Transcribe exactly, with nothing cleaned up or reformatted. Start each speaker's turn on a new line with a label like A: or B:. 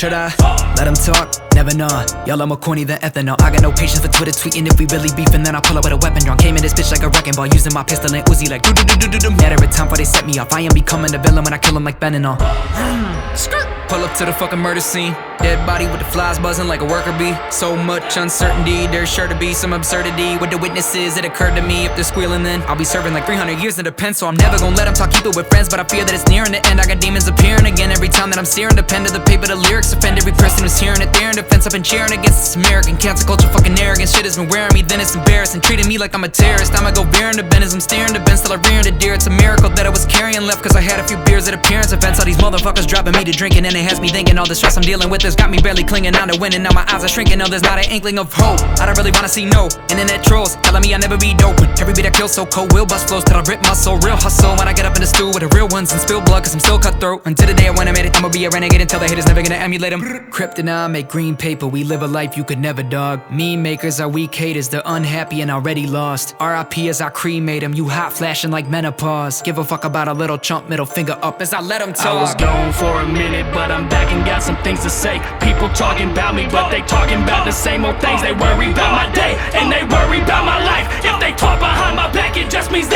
A: should I? Let them talk, never know. Y'all are more corny than ethanol. I got no patience for Twitter tweeting. If we really beefing, then I pull up with a weapon drawn. Came in this bitch like a wrecking ball, using my pistol and Uzi like do do do do do do. Mad every time before they set me off. I am becoming a villain when I kill them like Beninol. Skirt. Pull up to the fucking murder scene. Dead body with the flies buzzing like a worker bee. So much uncertainty, there's sure to be some absurdity with the witnesses. It occurred to me, if they're squealing then I'll be serving like three hundred years in the pen. So I'm never gonna let them talk, keep it with friends. But I fear that it's nearing the end. I got demons appearing again every time that I'm searing the pen to the paper. The lyrics offend every person who's hearing it. They're in defense, I've been cheering against this American cancel culture fucking arrogant shit has been wearing me. Then it's embarrassing, treating me like I'm a terrorist. I'ma go veering the bend as I'm steering the bend, still I rearing the deer. It's a miracle that I was carrying left, cause I had a few beers at appearance events. All these motherfuckers dropping me to drinking, and it has me thinking all the stress I'm dealing with has got me barely clinging on to winning. Now my eyes are shrinking, no, there's not an inkling of hope. I don't really wanna see no internet trolls telling me I'll never be dope. Every beat I kill so cold, will bust flows till I rip my soul. Real hustle when I get up in the stool with the real ones and spill blood, cause I'm still cutthroat. Until the day I when I made it, I'ma be a renegade until the haters never gonna emulate them. Kryptonite, make green paper, we live a life you could never, dog. Meme makers are weak haters, they're unhappy and already lost. R I P as I cremate them, you hot flashing like menopause. Give a fuck about a little chump, middle finger up as I let them talk.
B: I was gone for a minute, but I'm back and got some things to say. People talking about me, but they talking about the same old things. They worry about my day, and they worry about my life. If they talk behind my back, it just means